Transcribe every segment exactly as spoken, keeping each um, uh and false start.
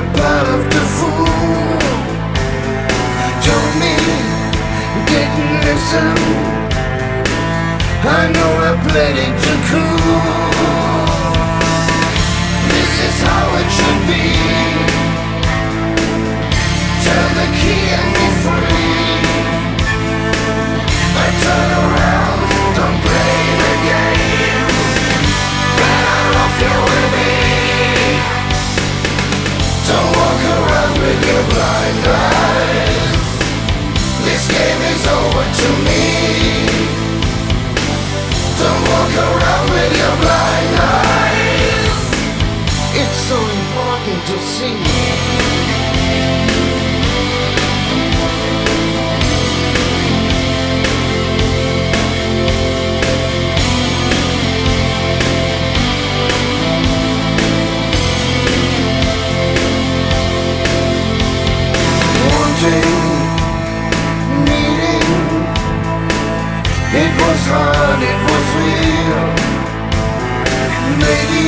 part of the fool. Told me, didn't listen. I know I played it too cool. This is how it should be. Turn the key and be free. I turn around, don't play the game. Better off you're with me. Don't walk around with your blind eyes. This game is over to me. Don't walk around with your blind eyes. It's so important to see. Wanting, needing. It was hard, it was real. Maybe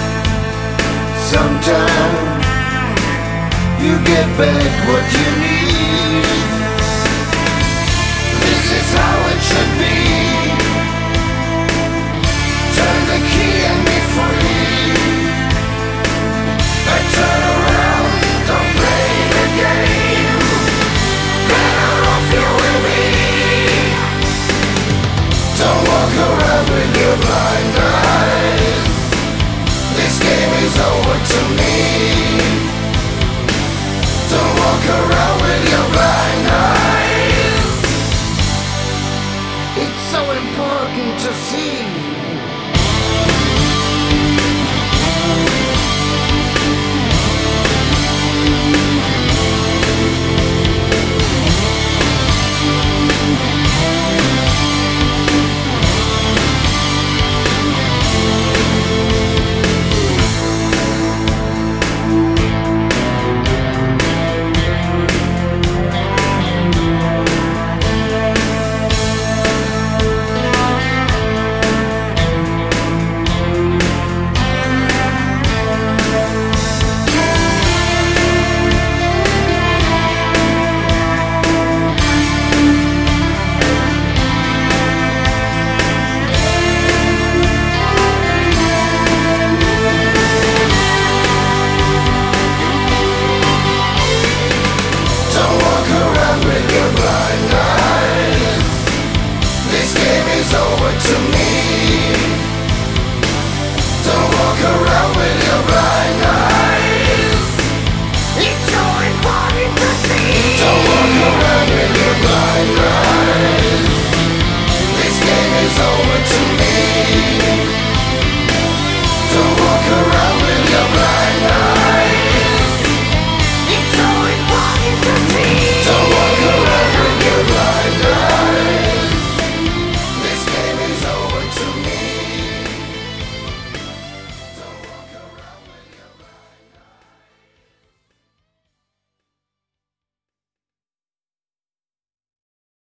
sometime you get back what you need. This is how it should be.